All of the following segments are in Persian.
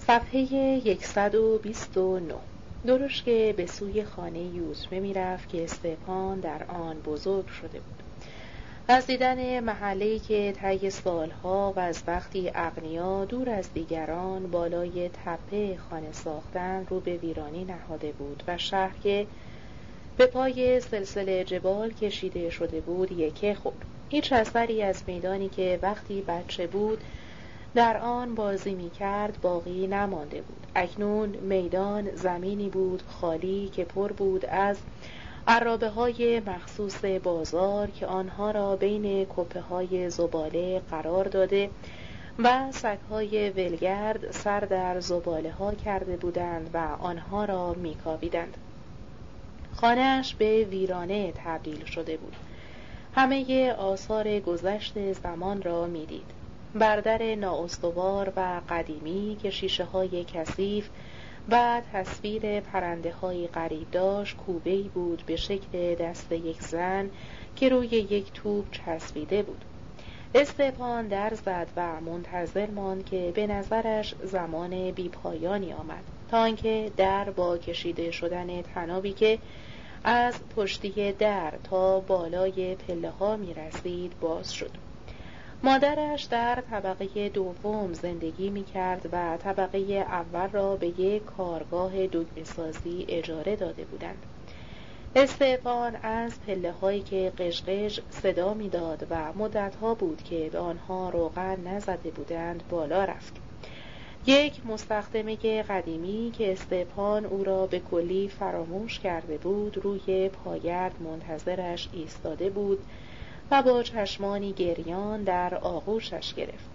صفحه 129. درشکه به سوی خانه یوتمه می رفت که استپان در آن بزرگ شده بود. از دیدن محله‌ای که طی سالها و از وقتی اغنیا دور از دیگران بالای تپه خانه ساختن رو به ویرانی نهاده بود و شهر که به پای سلسله جبال کشیده شده بود یکه خورد. هیچ اثری از میدانی که وقتی بچه بود در آن بازی می کرد باقی نمانده بود. اکنون میدان زمینی بود خالی که پر بود از عرابه های مخصوص بازار که آنها را بین کپه های زباله قرار داده و سگ‌های ولگرد سر در زباله ها کرده بودند و آنها را می کاویدند. خانه‌اش به ویرانه تبدیل شده بود. همه آثار گذشت زمان را می دید. بر در نااستوار و قدیمی که شیشه های کثیف و تصویر پرنده های غریب داشت کوبه‌ای بود به شکل دست یک زن که روی یک توپ چسبیده بود. استپان در زد و منتظر ماند که به نظرش زمان بی‌پایانی آمد تا آنکه در با کشیده شدن طنابی که از پشتی در تا بالای پله ها می رسید باز شد. مادرش در طبقه دوم زندگی می کرد و طبقه اول را به یک کارگاه دگمه‌سازی اجاره داده بودند. استپان از پله هایی که قشقش صدا می داد و مدتها بود که به آنها روغن نزده بودند بالا رفت. یک مستخدمه قدیمی که استپان او را به کلی فراموش کرده بود روی پایرد منتظرش ایستاده بود و با چشمانی گریان در آغوشش گرفت.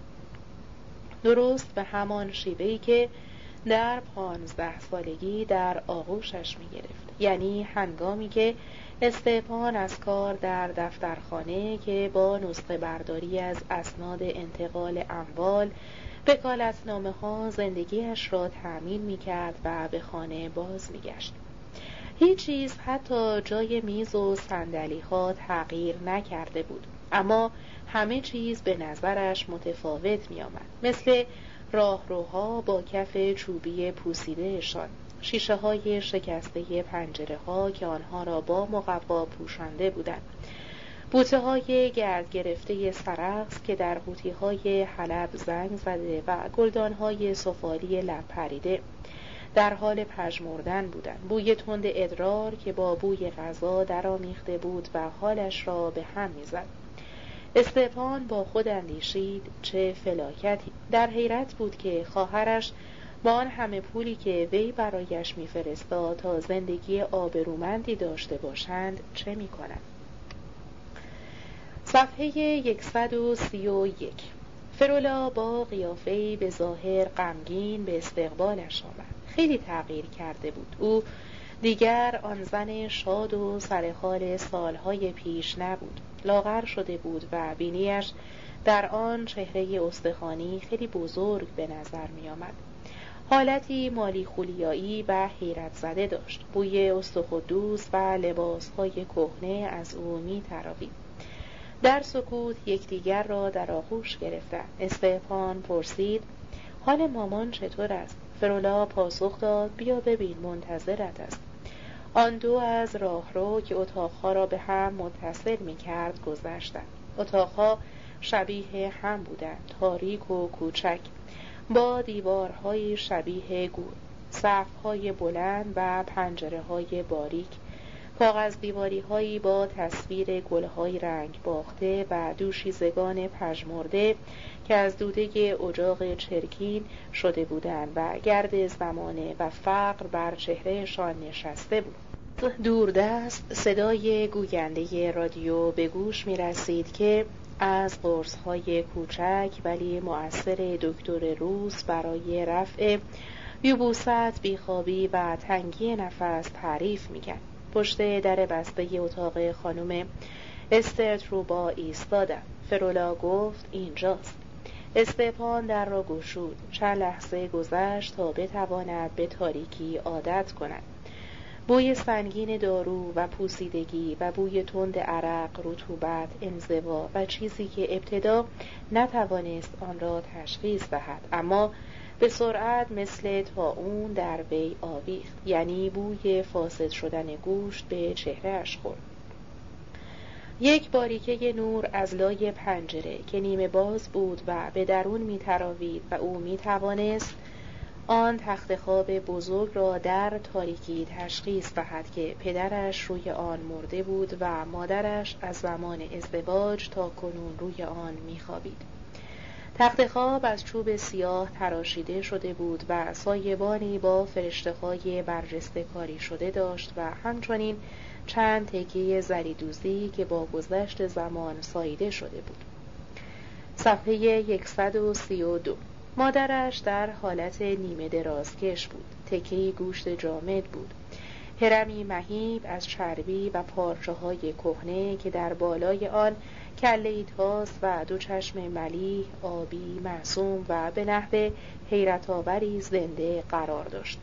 درست به همان شیوهی که در 15 سالگی در آغوشش می گرفت، یعنی هنگامی که استپان از کار در دفترخانه که با نسخه برداری از اسناد انتقال اموال وکالتنامه ها زندگیش را تأمین می کرد و به خانه باز می گشت. هیچ چیز حتی جای میز و صندلی ها تغییر نکرده بود، اما همه چیز به نظرش متفاوت می آمد، مثل راهروها با کف چوبی پوسیدهشان، شیشه های شکسته پنجره ها که آنها را با مقوا پوشانده بودند، بوته های گرد گرفته سرخس که در قوطی های حلب زنگ زده و گلدان های سفالی لب پریده در حال پژمردن بودند، بوی تند ادرار که با بوی غذا درآمیخته بود و حالش را به هم میزد. استپان با خود اندیشید چه فلاکتی. در حیرت بود که خواهرش با آن همه پولی که وی برایش میفرستاد تا زندگی آبرومندی داشته باشند چه میکنند. صفحه 131. فرولا با قیافه‌ای به ظاهر غمگین به استقبالش آمد. خیلی تغییر کرده بود. او دیگر آن زن شاد و سرحال سالهای پیش نبود. لاغر شده بود و بینیش در آن چهره استخوانی خیلی بزرگ به نظر می آمد. حالتی مالی خولیایی و حیرت زده داشت. بوی استخودوس و لباسهای کهنه از او می تراوید. در سکوت یکدیگر را در آغوش گرفتند. استپان پرسید: حال مامان چطور است؟ فرولا پاسخ داد: بیا ببین، منتظرت است. آن دو از راهرو که اتاقها را به هم متصل می کرد گذشتند. اتاقها شبیه هم بودند، تاریک و کوچک، با دیوارهای شبیه گور، سقف‌های بلند و پنجره‌های باریک، کاغذ دیواری‌هایی با تصویر گل‌های رنگ باخته و دوشیزگان پژمرده که از دوده اجاق چرکین شده بودند و گرد زمانه و فقر بر چهرهشان نشسته بود. دوردست صدای گوینده رادیو به گوش می رسید که از قرص‌های کوچک ولی مؤثر دکتر روس برای رفع یبوست، بیخوابی و تنگی نفس تعریف می‌کرد. پشت در بسته اتاق خانم استرتروبا ایستادم. فرولا گفت: اینجاست. استپان در را گشود. چند لحظه گذشت تا بتواند به تاریکی عادت کند. بوی سنگین دارو و پوسیدگی و بوی تند عرق، رطوبت، انزوا و چیزی که ابتدا نتوانست آن را تشخیص دهد، اما به سرعت مثل طاعون در وی آویخت، یعنی بوی فاسد شدن گوشت به چهره‌اش خورد. یک باریکه نور از لای پنجره که نیمه باز بود و به درون می‌تراوید و او می‌توانست آن تخت خواب بزرگ را در تاریکی تشخیص دهد که پدرش روی آن مرده بود و مادرش از زمان ازدواج تا کنون روی آن می‌خوابید. تخت خواب از چوب سیاه تراشیده شده بود و سایبانی با فرشته‌های برجسته کاری شده داشت و همچنین چند تکه زریدوزی که با گذشت زمان ساییده شده بود. صفحه 132. مادرش در حالت نیمه درازکش بود. تکه‌ای گوشت جامد بود. هرمی مهیب از چربی و پارچه‌های کهنه که در بالای آن کله‌ای تاس و دو چشم ملیح آبی معصوم و به نحو حیرت‌آوری زنده قرار داشت.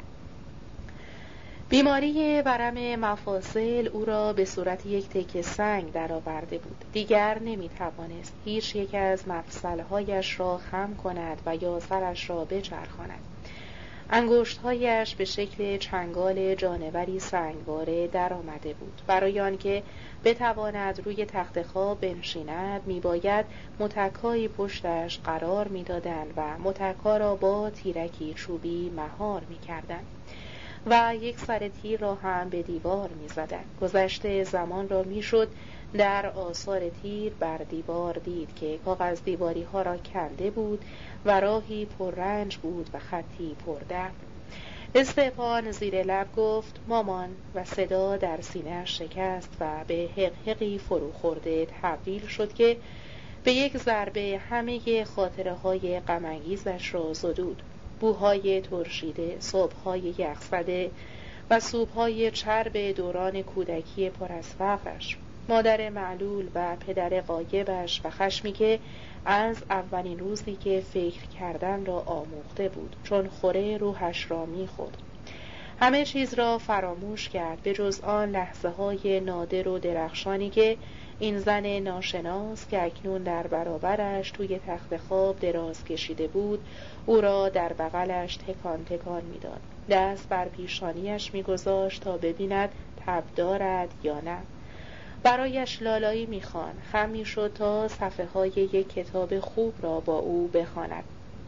بیماری ورم مفاصل او را به صورت یک تکه سنگ درآورده بود. دیگر نمی‌توانست هیچ یک از مفصل‌هایش را خم کند و یا سرش را بچرخاند. انگشت‌هایش به شکل چنگال جانوری سنگواره درآمده بود. برای آنکه بتواند روی تخت خواب بنشیند میباید متکایی پشتش قرار میدادند و متکا را با تیرکی چوبی مهار میکردند و یک سر تیر را هم به دیوار میزدند. گذشته زمان را میشد در آثار تیر بر دیوار دید که کاغذ دیواری ها را کنده بود و راهی پررنج بود و خطی پردرد. استپان زیر لب گفت مامان و صدا در سینه‌اش شکست و به حقحقی فروخورده تبدیل شد که به یک ضربه همه خاطره‌های غم‌انگیزش را زدود. بوهای ترشیده، صبح‌های یخزده و سوپ‌های چرب دوران کودکی پر از فقرش، مادر معلول و پدر غایبش و خشمی که از اولین روزی که فکر کردن را آموخته بود چون خوره روحش را می‌خورد. همه چیز را فراموش کرد به جز آن لحظه‌های نادر و درخشانی که این زن ناشناس که اکنون در برابرش توی تخت خواب دراز کشیده بود او را در بغلش تکان تکان می‌داد. دست بر پیشانیش می‌گذاشت تا ببیند تب دارد یا نه. برایش لالایی می‌خواند. خم می‌شد تا صفحه‌های یک کتاب خوب را با او بخواند.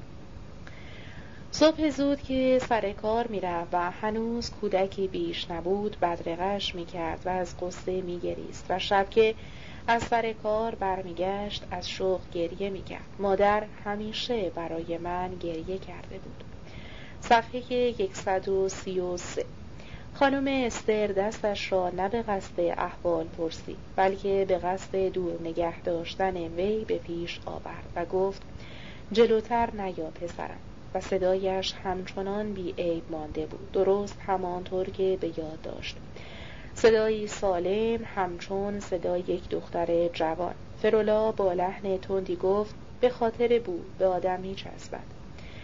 صبح زود که سر کار می‌رفت و هنوز کودکی بیش نبود بدرقه‌اش می‌کرد و از غصه می‌گریست و شب که از سر کار برمیگشت از شوق گریه می‌کرد. مادر همیشه برای من گریه کرده بود. صفحه 133. خانم استر دستش را نه به قصد احوال پرسی بلکه به قصد دور نگه داشتن وی به پیش آورد و گفت جلوتر نیا پسرم، و صدایش همچنان بی عیب مانده بود، درست همانطور که به یاد داشت. صدایی سالم همچون صدای یک دختر جوان. فرولا با لحن تندی گفت به خاطر بو به آدم می‌چسبد.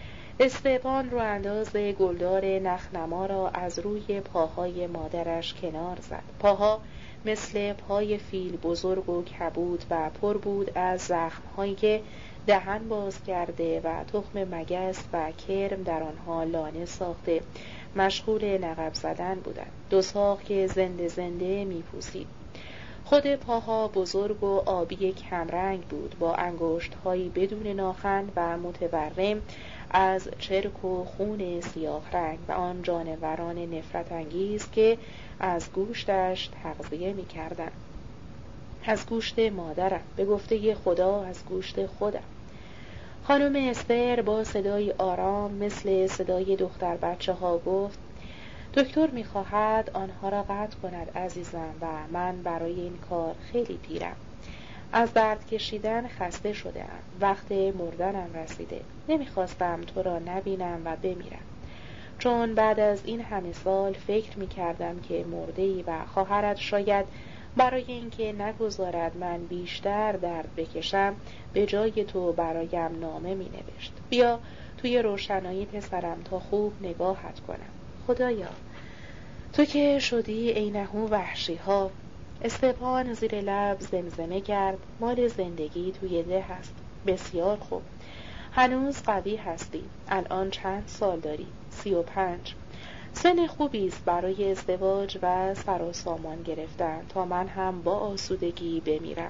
استپان رو انداز گلدار نخنما را از روی پاهای مادرش کنار زد. پاها مثل پای فیل بزرگ و کبود و پر بود از زخم‌هایی که دهن باز کرده و تخم مگس و کرم در آنها لانه ساخته مشغول نقب زدن بودند. دو ساق که زنده زنده می‌پوسید. خود پاها بزرگ و آبی کمرنگ بود با انگشت‌هایی بدون ناخن و متورم از چرک و خون سیاه رنگ و آن جانوران نفرت انگیز که از گوشتش تغذیه می کردن. از گوشت مادرم، به گفته خدا از گوشت خودم. خانم استر با صدای آرام مثل صدای دختر بچه ها گفت دکتر می خواهد آنها را قطع کند عزیزم و من برای این کار خیلی پیرم. از درد کشیدن خسته شده‌ام. وقت مردنم رسیده. نمیخواستم تو را نبینم و بمیرم. چون بعد از این همه سال فکر میکردم که مرده‌ای و خواهرت شاید برای اینکه نگذارد من بیشتر درد بکشم به جای تو برایم نامه مینوشت. بیا توی روشنایی پسرم تا خوب نگاهت کنم. خدایا تو که شدی عینهو وحشی ها. استپان زیر لب زمزمه کرد مال زندگی توی ده هست. بسیار خوب. هنوز قوی هستی. الان چند سال داری؟ 35. سن خوبی است برای ازدواج و سر و سامان گرفتن تا من هم با آسودگی بمیرم.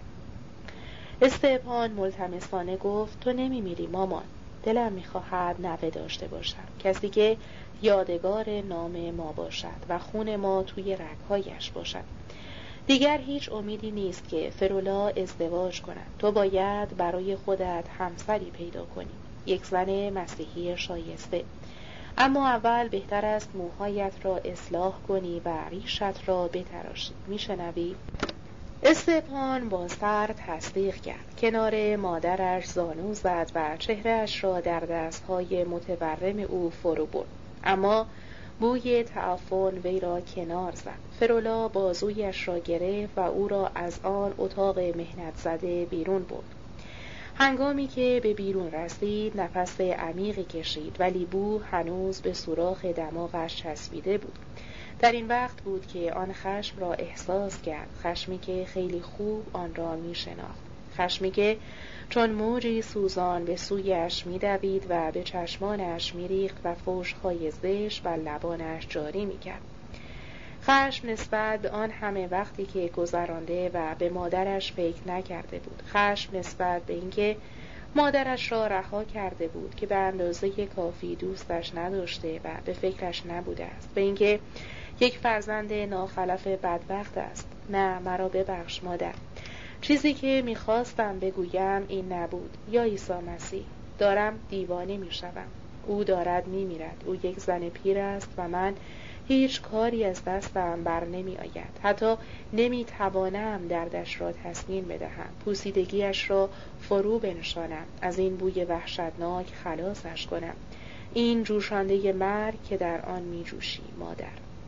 استپان ملتمسانه گفت تو نمیمیری مامان. دلم میخواهد نوه داشته باشم، کسی که یادگار نام ما باشد و خون ما توی رگهایش باشد. دیگر هیچ امیدی نیست که فرولا ازدواج کند. تو باید برای خودت همسری پیدا کنی، یک زن مسیحی شایسته. اما اول بهتر است موهایت را اصلاح کنی و ریشت را بتراشی. میشنوی؟ استپان با سر تصدیق کرد. کنار مادرش زانو زد و چهرهش را در دستهای متورم او فرو برد. اما بوی تعفن وی را کنار زد. فرولا بازویش را گرفت و او را از آن اتاق مهنت زده بیرون برد. هنگامی که به بیرون رسید نفس عمیقی کشید، ولی بو هنوز به سوراخ دماغش چسبیده بود. در این وقت بود که آن خشم را احساس کرد، خشمی که خیلی خوب آن را می شناخت، خشمی که چون موجی سوزان به سویش می دوید و به چشمانش می ریخت و فحش‌های زشت و لبانش جاری می کرد. خشم نسبت به آن همه وقتی که گذرانده و به مادرش فکر نکرده بود. خشم نسبت به اینکه مادرش را رها کرده بود که به اندازه کافی دوستش نداشته و به فکرش نبوده است. به اینکه یک فرزند ناخلف بدبخت است. نه، مرا ببخش مادر. چیزی که میخواستم بگویم این نبود. یا عیسی مسیح، دارم دیوانه میشوم. او دارد میمیرد. او یک زن پیر است و من هیچ کاری از دستم بر نمی آید. حتی نمی توانم دردش را تسکین بدهم، پوسیدگیش را فرو بنشانم، از این بوی وحشتناک خلاصش کنم. این جوشانده مرگ که در آن می جوشی مادر.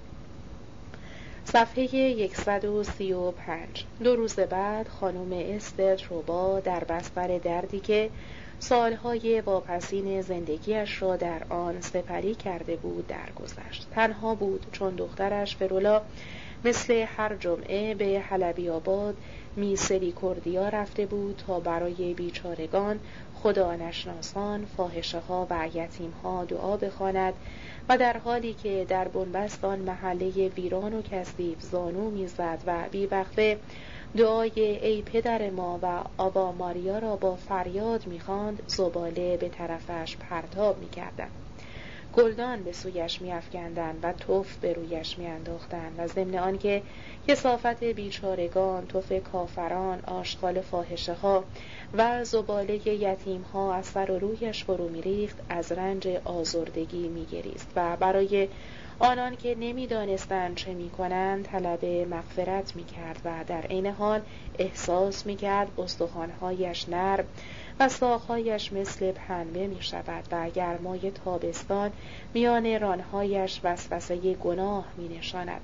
صفحه 135. 2 روز بعد خانم استر تروبا در بستر دردی که سالهای واپسین زندگیش را در آن سپری کرده بود درگذشت. تنها بود، چون دخترش فرولا مثل هر جمعه به حلبی آباد میسریکوردیا رفته بود تا برای بیچارگان، خدا نشناسان، فاحشه ها و یتیم ها دعا بخواند و در حالی که در بنبست آن محله ویران و کثیف زانو میزد و بیوقفه دعای ای پدر ما و آوا ماریا را با فریاد می‌خواند، زباله به طرفش پرتاب می‌کردند. گلدان به سویش می‌افکندند و تف به رویش می‌انداختند و ضمن آنکه کثافت بیچارگان، تف کافران، آشغال فاحشه‌ها و زباله یتیم‌ها از سر و رویش فرو می‌ریخت، از رنج آزردگی می‌گریست و برای آنان که نمی‌دانستند چه می‌کنند طلب مغفرت می‌کرد و در عین حال احساس می‌کرد استخوان‌هایش نرم و ساق‌هایش مثل پنبه می‌شود و گرمای تابستان میان ران‌هایش وسوسه گناه می‌نشاند.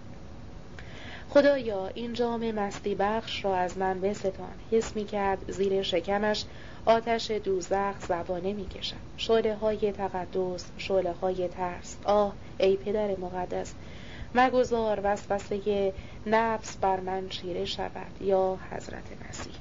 خدایا این جام مستی بخش را از من بستان. حس می‌کرد زیر شکمش آتش دوزخ زبانه می‌کشد. شعله‌های تقدس، شعله‌های ترس. آه ای پدر مقدس، مگذار وسوسه نفس بر من چیره شود. یا حضرت مسیح.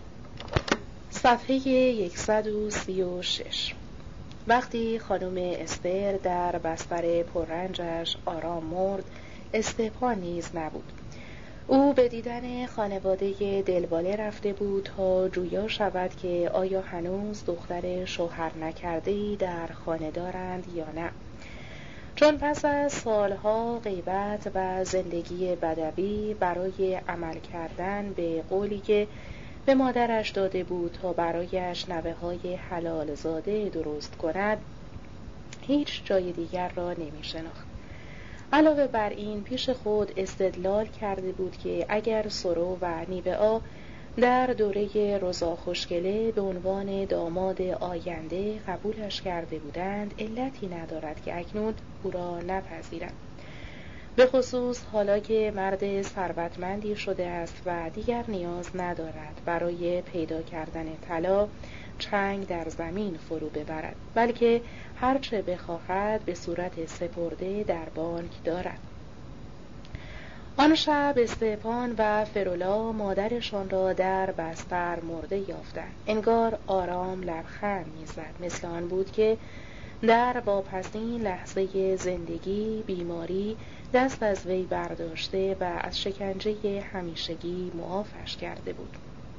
صفحه 136. وقتی خانم استر در بستر پررنجش آرام مرد، استپان نیز نبود. او به دیدن خانواده دلواله رفته بود تا جویا شود که آیا هنوز دختر شوهر نکرده‌ای در خانه دارند یا نه. چون پس از سالها غیبت و زندگی بدوی برای عمل کردن به قولی که به مادرش داده بود تا برایش نوه‌های حلال زاده درست کند، هیچ جای دیگر را نمی شناخت. علاوه بر این پیش خود استدلال کرده بود که اگر سرو و نیوه‌ها در دوره رضا خوشگله به عنوان داماد آینده قبولش کرده بودند، علتی ندارد که اکنون او را نپذیرند. به خصوص حالا که مرد ثروتمندی شده است و دیگر نیاز ندارد برای پیدا کردن طلا چنگ در زمین فرو ببرد، بلکه هرچه بخواهد به صورت سپرده در بانک دارد. آن شب استپان و فرولا مادرشان را در بستر مرده یافتند. انگار آرام لبخند میزد، مثل آن بود که در واپسین لحظه زندگی بیماری دست از وی برداشته و از شکنجه همیشگی معافش کرده بود.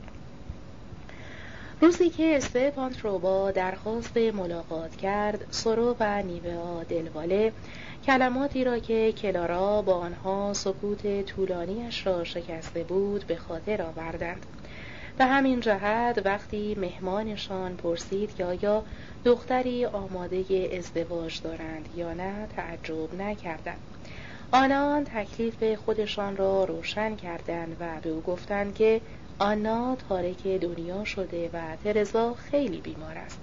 روزی که استپان تروبا درخواست ملاقات کرد، سرو و نیوئا دلواله کلماتی را که کلارا با آنها سکوت طولانیش را شکسته بود به خاطر آوردند. به همین جهت وقتی مهمانشان پرسید که آیا دختری آماده ازدواج دارند یا نه، تعجب نکردند. آنان تکلیف خودشان را روشن کردند و به او گفتند که آنا تارک دنیا شده و ترزا خیلی بیمار است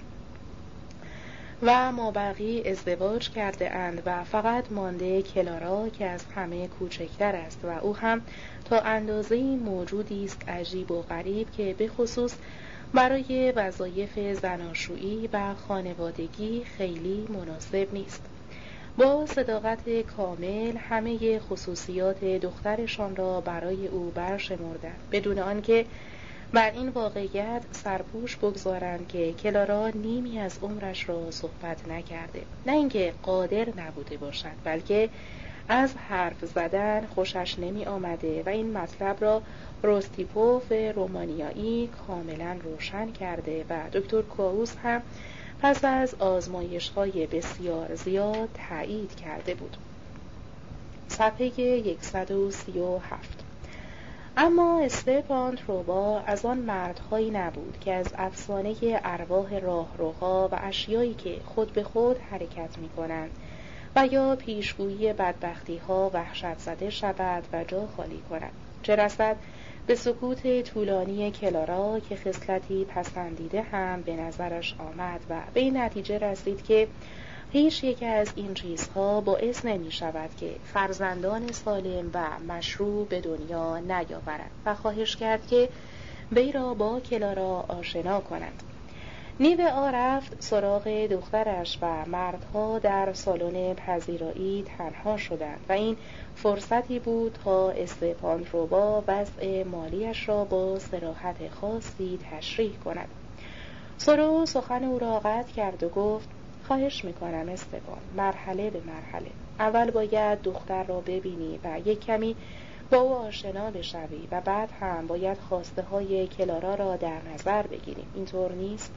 و مابقی ازدواج کرده اند و فقط مانده کلارا که از همه کوچکتر است و او هم تا اندازه‌ای موجودی است عجیب و غریب که به خصوص برای وظایف زناشویی و خانوادگی خیلی مناسب نیست. با صداقت کامل همه خصوصیات دخترشان را برای او برشمردند، بدون آنکه بر این واقعیت سرپوش بگذارند که کلارا نیمی از عمرش را صحبت نکرده، نه اینکه قادر نبوده باشد، بلکه از حرف زدن خوشش نمی آمده و این مطلب را روستیپوف رومانیایی کاملا روشن کرده و دکتر کاووس هم پس از آزمایش‌های بسیار زیاد تایید کرده بود. صفحه 137. اما استپان تروبا از آن مردهایی نبود که از افسانه ارواح راهروها و اشیایی که خود به خود حرکت می‌کنند و یا پیشگویی بدبختی‌ها وحشت زده شود و جا خالی کند. چه رسد به سکوت طولانی کلارا که خصلتی پسندیده هم به نظرش آمد و به این نتیجه رسید که هیچ یک از این چیزها باعث نمی شود که فرزندان سالم و مشروع به دنیا نیاورد و خواهش کرد که وی را با کلارا آشنا کنند. نیوئا رفت سراغ دخترش و مردها در سالن پذیرایی تنها شدند و این فرصتی بود تا استپان تروبا وضع مالیش را با صراحت خاصی تشریح کند. سرو سخن او را قطع کرد و گفت: خواهش میکنم استپان، مرحله به مرحله. اول باید دختر را ببینی و یک کمی با او آشنا بشوی و بعد هم باید خواسته های کلارا را در نظر بگیریم. اینطور نیست؟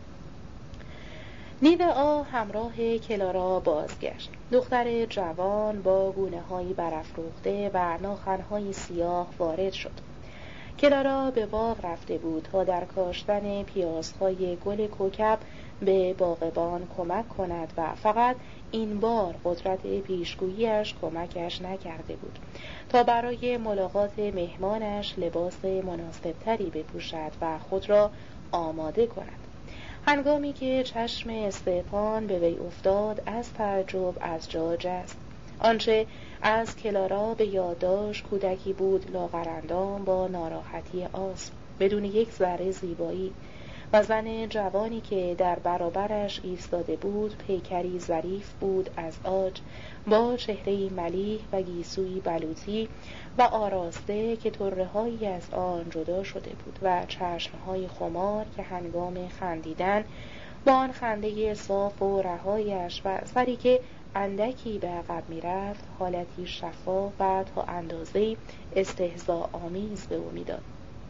نیوئا همراه کلارا بازگشت. دختر جوان با گونه‌هایی برافروخته و ناخن‌هایی سیاه وارد شد. کلارا به باغ رفته بود تا در کاشتن پیازهای گل کوکب به باغبان کمک کند و فقط این بار قدرت پیشگویی‌اش کمکش نکرده بود تا برای ملاقات مهمانش لباس مناسبتری بپوشد و خود را آماده کند. هنگامی که چشم استپان به وی افتاد از تعجب از جا جست. آنچه از کلارا به یاد داشت کودکی بود لاغرندام با ناراحتی آسم، بدون یک ذره زیبایی، و زن جوانی که در برابرش ایستاده بود پیکری ظریف بود از عاج، با چهره‌ای ملیح و گیسویی بلوطی و آراسته که طره‌هایی از آن جدا شده بود و چشم‌های خمار که هنگام خندیدن با آن خنده صاف و رهایش و سری که اندکی به عقب می‌رفت حالتی شفاف و تا اندازه‌ای استهزاء‌آمیز به او می‌داد.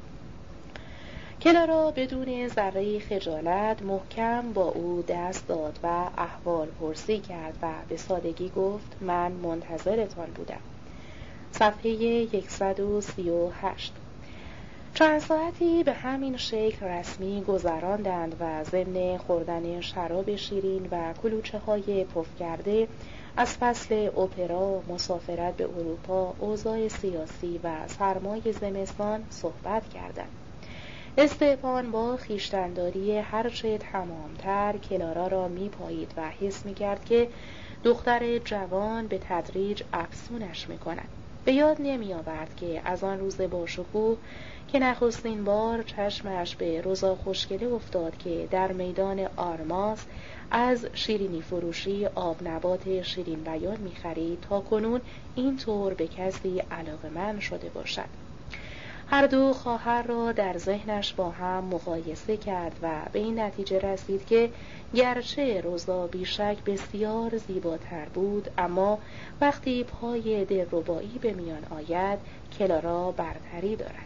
کلارا بدون ذره خجالت محکم با او دست داد و احوال پرسی کرد و به سادگی گفت: من منتظرتان بودم. صفحه 138. چند ساعتی به همین شکل رسمی گذراندند و ضمن خوردن شراب شیرین و کلوچه های پف کرده از فصل اپرا، مسافرت به اروپا، اوضاع سیاسی و سرمای زمستان صحبت کردند. استپان با خویشتن‌داری هرچه تمامتر کلارا را میپایید و حس میکرد که دختر جوان به تدریج افسونش میکند. به یاد نمیآورد که از آن روز باشکوه که نخستین بار چشمش به روزا خوشگله افتاد که در میدان آرماس از شیرینی فروشی آب نبات شیرین بیان می‌خرید تا کنون اینطور به کسی علاقه‌مند شده باشد. هر دو خواهر را در ذهنش با هم مقایسه کرد و به این نتیجه رسید که گرچه روزا بیشک بسیار زیباتر بود، اما وقتی پای دلربایی به میان آید کلارا برتری دارد.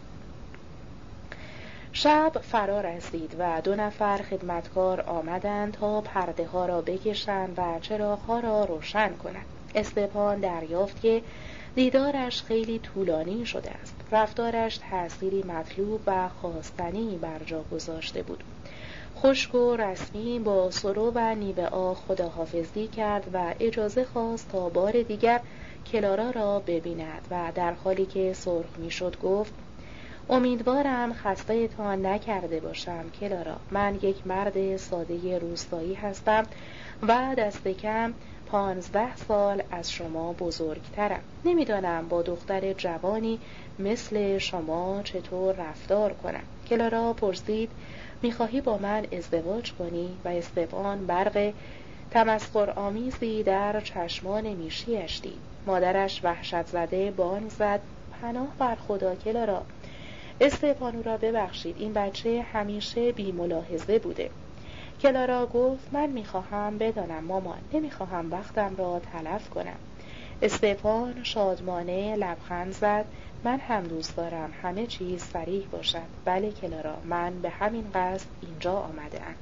شب فرا رسید و 2 نفر خدمتکار آمدند تا پرده ها را بکشند و چراغ ها را روشن کنند. استپان دریافت که دیدارش خیلی طولانی شده است. رفتارش تأثیری مطلوب و خواستنی بر جا گذاشته بود. خشک و رسمی با سرو و نیبه خداحافظی کرد و اجازه خواست تا بار دیگر کلارا را ببیند و در حالی که سرخ میشد گفت: امیدوارم خسته تان نکرده باشم کلارا. من یک مرد ساده روستایی هستم و دست کم 15 سال از شما بزرگترم. نمیدانم با دختر جوانی مثل شما چطور رفتار کنم. کلارا پرسید: میخواهی با من ازدواج کنی؟ و استپان برق تمسخرآمیزی در چشمان میشیش دید. مادرش وحشت زده بانگ زد: پناه بر خدا کلارا. استپان را ببخشید، این بچه همیشه بی ملاحظه بوده. کلارا گفت: من میخواهم بدانم مامان، نمیخواهم وقتم را تلف کنم. استپان شادمانه لبخند زد: من هم دوست دارم همه چیز صریح باشد. بله کلارا، من به همین قصد اینجا آمده ام.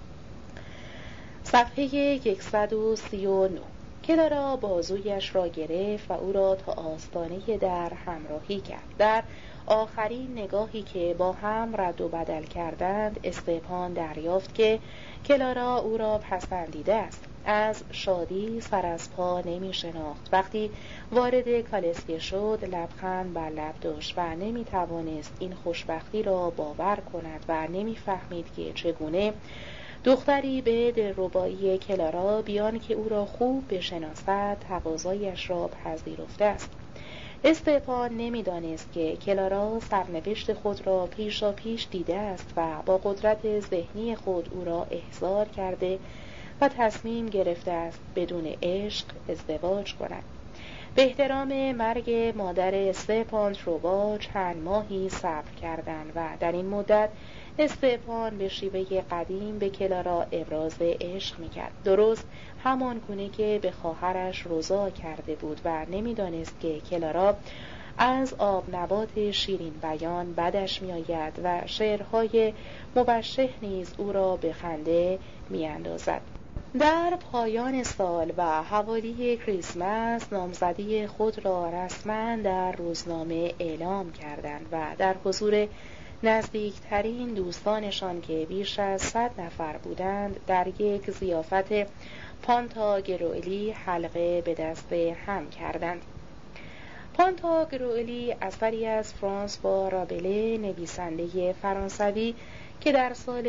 صفحه 139. کلارا بازویش را گرفت و او را تا آستانه در همراهی کرد. در آخرین نگاهی که با هم رد و بدل کردند، استپان دریافت که کلارا او را پسندیده است. از شادی سر از پا نمی شناخت. وقتی وارد کالسکه شد لبخند بر لب داشت و نمی توانست این خوشبختی را باور کند و نمی فهمید که چگونه دختری به دلربایی کلارا بیان که او را خوب بشناسد تقاضایش را پذیرفته است. استپان نمی‌دانست که کلارا سرنوشت خود را پیشا پیش دیده است و با قدرت ذهنی خود او را احضار کرده و تصمیم گرفته است بدون عشق ازدواج کند. به احترام مرگ مادر استپان تروبا چند ماهی صبر کردند و در این مدت استپان به شیوه قدیم به کلارا ابراز عشق می‌کرد، درست همان گونه که به خواهرش روزا کرده بود و نمی‌دانست که کلارا از آب نبات شیرین بیان بدش می‌آید و شعرهای مبشح نیز او را به خنده می‌اندازد. در پایان سال و حوالی کریسمس نامزدی خود را رسما در روزنامه اعلام کردند و در حضور نزدیکترین دوستانشان که بیش از 100 نفر بودند در یک ضیافت پانتاگروئلی حلقه به دست هم کردند. پانتاگروئلی اثری از فرانسوا رابله، نویسنده فرانسوی که در سال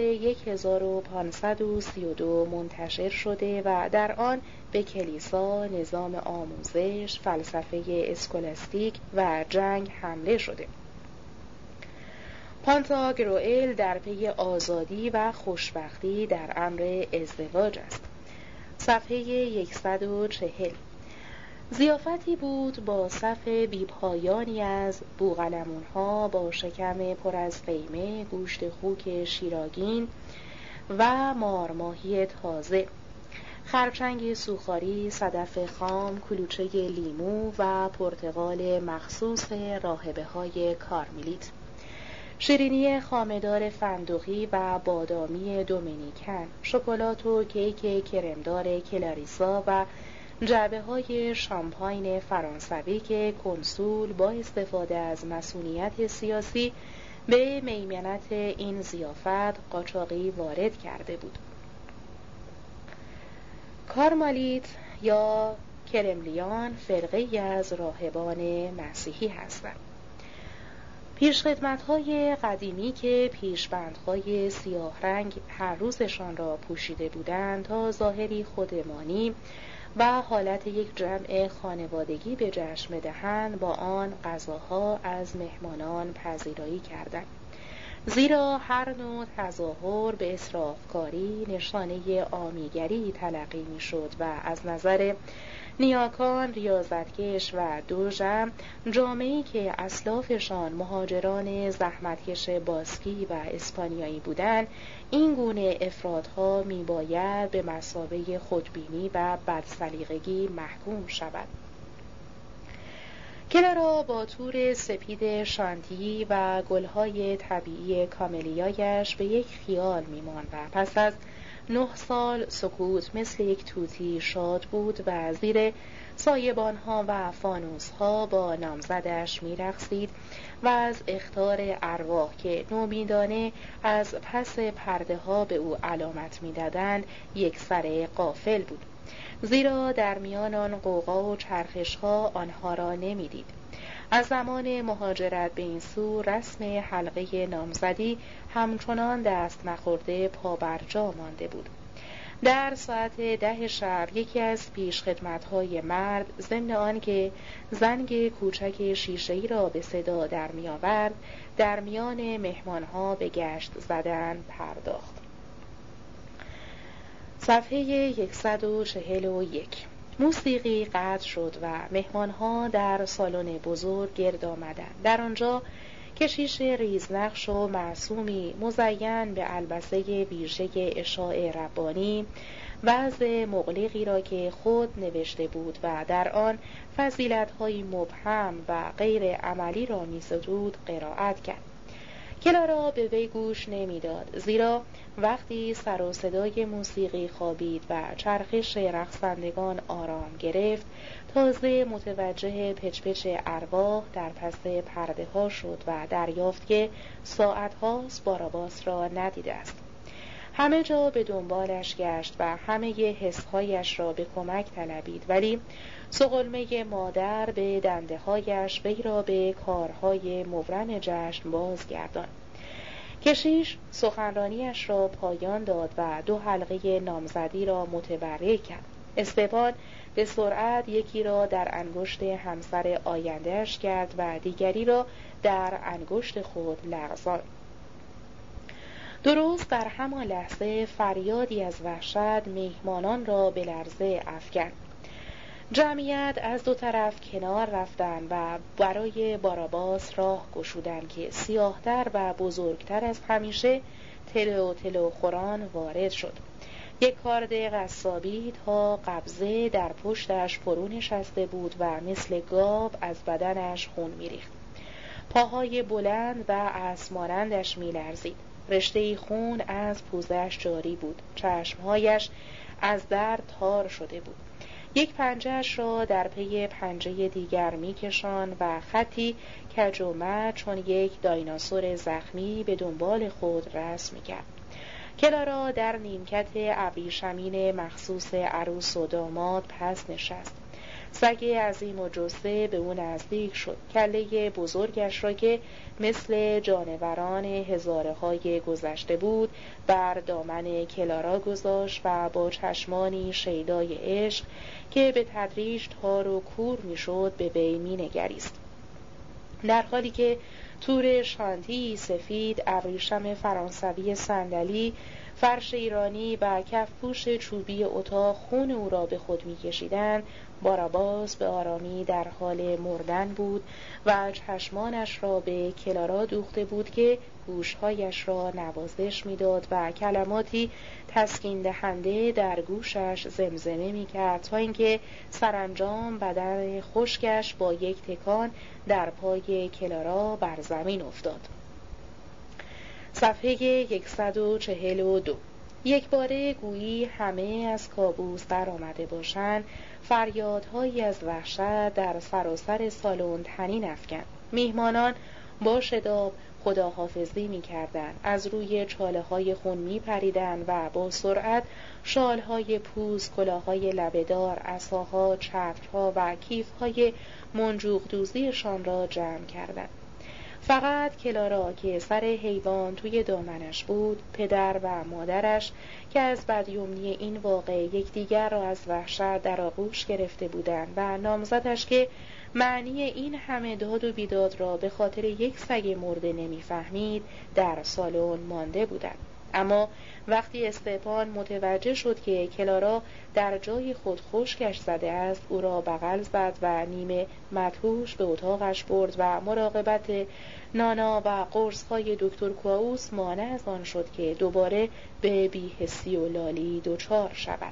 1532 منتشر شده و در آن به کلیسا، نظام آموزش، فلسفه اسکولاستیک و جنگ حمله شده. پانتاگروئل در پی آزادی و خوشبختی در امر ازدواج است. صفحه 140. ضیافتی بود با صف بیپایانی از بوقلمون‌ها با شکم پر از قیمه، گوشت خوک شیراگین و مارماهی تازه، خرچنگ سوخاری، صدف خام، کلوچه لیمو و پرتقال مخصوص راهبه‌های کارملیت، شیرینی خامه‌دار فندقی و بادامی دومینیکن، شکلات و کیک کرمدار کلاریسا و جعبه‌های شامپاین فرانسوی که کنسول با استفاده از مصونیت سیاسی به میمنت این ضیافت قاچاقی وارد کرده بود. کارملیت یا کرملیان فرقه‌ای از راهبان مسیحی هستند. پیشخدمت‌های قدیمی که پیشبندهای سیاه رنگ هر روزشان را پوشیده بودند تا ظاهری خودمانی و حالت یک جمع خانوادگی به جشن بدهند، با آن غذاها از مهمانان پذیرایی کردند. زیرا هر نوع تظاهر به اسرافکاری نشانه عامیگری تلقی میشد و از نظر نیاکان، ریاضتکش و دوژم، جامعه‌ای که اسلافشان مهاجران زحمتکش باسکی و اسپانیایی بودند، این گونه افرادها میباید به مثابه خودبینی و بدسلیقگی محکوم شود. کلارا با تور سپید شانتی و گلهای طبیعی کاملیایش به یک خیال میماند و پس از 9 سال سکوت مثل یک طوطی شاد بود و زیر سایبانها و فانوسها با نامزدش میرقصید و از اخطار ارواح که نومیدانه از پس پرده ها به او علامت میدادند یک سر غافل بود، زیرا در میان آن غوغا و چرخش‌ها آنها را نمی‌دید. از زمان مهاجرت به این سو رسم حلقه نامزدی همچنان دست نخورده پابرجا مانده بود. در ساعت 10 شب یکی از پیشخدمت‌های مرد ضمن آنکه زنگ کوچک شیشه‌ای را به صدا در می‌آورد، در میان مهمان‌ها به گشت زدن پرداخت. صفحه 141. موسیقی قطع شد و مهمانها در سالن بزرگ گرد آمدند. در آنجا کشیش ریزنقش و معصومی مزین به البسه ویژه اشاع ربانی وعظ مغلقی را که خود نوشته بود و در آن فضیلت‌های مبهم و غیر عملی را می‌ستود قرائت کرد. کلارا به وی گوش نمیداد، زیرا وقتی سر و صدای موسیقی خوابید و چرخش رقصندگان آرام گرفت، تازه متوجه پچ‌پچ ارواح در پس پرده ها شد و دریافت که ساعت هاست باراباس را ندیده است. همه جا به دنبالش گشت و همه حسهایش را به کمک طلبید، ولی سغلمه مادر به دنده هایش وی را به کارهای مبرم جشن بازگرداند. کشیش سخنرانیش را پایان داد و 2 حلقه نامزدی را متبرک کرد. استپان به سرعت یکی را در انگشت همسر آینده‌اش کرد و دیگری را در انگشت خود لغزاند. درست در همان لحظه فریادی از وحشت میهمانان را به لرزه افکند. جمعیت از 2 طرف کنار رفتند و برای باراباس راه گشودند که سیاهتر و بزرگتر از همیشه تلو خوران وارد شد. یک کارد قصابی تا قبضه در پشتش فرو نشسته بود و مثل گاو از بدنش خون می‌ریخت. پاهای بلند و اسب‌مانندش می‌لرزید. رشته خون از پوزش جاری بود. چشمهایش از درد تار شده بود. یک پنجه‌اش را در پی پنجه دیگر می‌کشاند و خطی کج و مد چون یک دایناسور زخمی به دنبال خود رسم می‌کرد. کلارا در نیمکت ابریشمین مخصوص عروس و داماد پس نشست. سگ عظیم و جثه به او نزدیک شد. کله بزرگش را که مثل جانوران هزاره های گذشته بود بر دامن کلارا گذاشت و با چشمانی شیدای عشق که به تدریج تار و کور میشد به وی مینگریست، در حالی که تور شانتی سفید، ابریشم فرانسوی صندلی، فرش ایرانی و کفپوش چوبی اتاق خون او را به خود می‌کشیدند. باراباس به آرامی در حال مردن بود و چشمانش را به کلارا دوخته بود که گوشهایش را نوازش می‌داد و کلماتی تسکین دهنده در گوشش زمزمه می‌کرد تا اینکه سرانجام بدن خشکش با یک تکان در پای کلارا بر زمین افتاد. صفحه 142. یک باره گویی همه از کابوس در آمده باشند، فریادهایی از وحشت در سراسر سالن طنین افکند. میهمانان با شتاب خداحافظی می‌کردند، از روی چاله‌های خون می‌پریدند و با سرعت شال‌های پوست، کلاه‌های لبه‌دار، عصاها، چترها و کیف‌های منجوق دوزیشان را جمع کردند. فقط کلارا که سر حیوان توی دامنش بود، پدر و مادرش که از بدیومنی این واقعه یکدیگر را از وحشت در آغوش گرفته بودند و نامزدش که معنی این همه داد و بیداد را به خاطر یک سگ مرده نمیفهمید، در سالن مانده بودند. اما وقتی استپان متوجه شد که کلارا در جای خود خشکش زده است، او را بغل زد و نیمه مدهوش به اتاقش برد و مراقبت نانا و قرص‌های دکتر کواوس مانع از آن شد که دوباره به بی‌حسی و لالی دچار شود.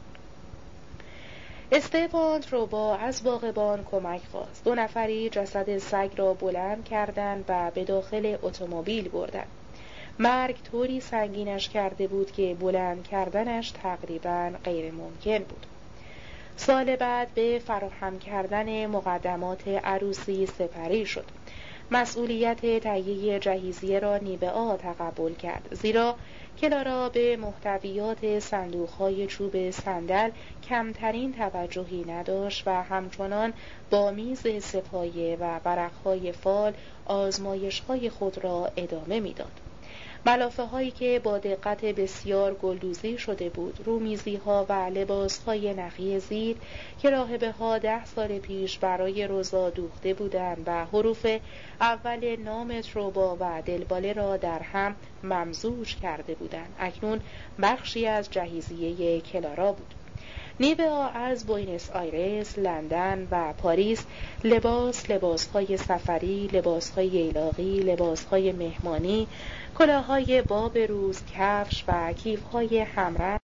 استپان تروبا از باغبان کمک خواست. 2 نفری جسد سگ را بلند کردند و به داخل اتومبیل بردند. مرگ طوری سنگینش کرده بود که بلند کردنش تقریباً غیر ممکن بود. سال بعد به فراهم کردن مقدمات عروسی سپری شد. مسئولیت تهیه جهیزیه را نیبئا تقبل کرد، زیرا کلارا به محتویات صندوق‌های چوب صندل کمترین توجهی نداشت و همچنان با میز سه‌پایه و ورق‌های فال آزمایش‌های خود را ادامه می‌داد. ملافه هایی که با دقت بسیار گلدوزی شده بود، رومیزی ها و لباس های نخی زیر که راهبه ها 10 سال پیش برای روزا دوخته بودند و حروف اول نام تروبا و دلباله را در هم ممزوج کرده بودند، اکنون بخشی از جهیزیه کلارا بود. نیبئا از بوینس آیرس، لندن و پاریس لباسهای سفری، لباسهای ایلاقی، لباسهای مهمانی، کلاههای باب روز، کفش و کیفهای همرنگ